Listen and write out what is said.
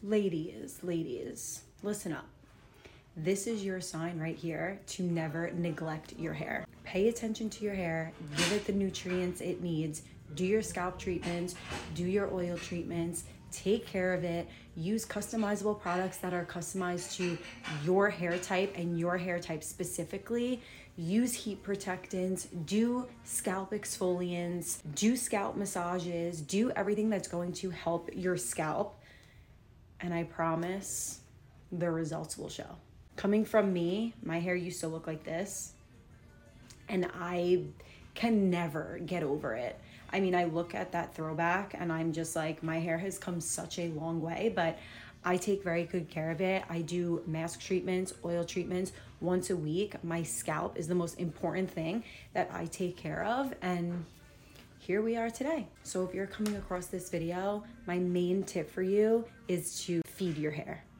Ladies, listen up. This is your sign right here to never neglect your hair. Pay attention to your hair, give it the nutrients it needs, do your scalp treatments, do your oil treatments, take care of it, use customizable products that are customized to your hair type and your hair type specifically. Use heat protectants, do scalp exfoliants, do scalp massages, do everything that's going to help your scalp. And I promise the results will show. Coming from me, my hair used to look like this, and I can never get over it. I mean, I look at that throwback and I'm just like, my hair has come such a long way, but I take very good care of it. I do mask treatments, oil treatments once a week. My scalp is the most important thing that I take care of, and here we are today. So if you're coming across this video, my main tip for you is to feed your hair.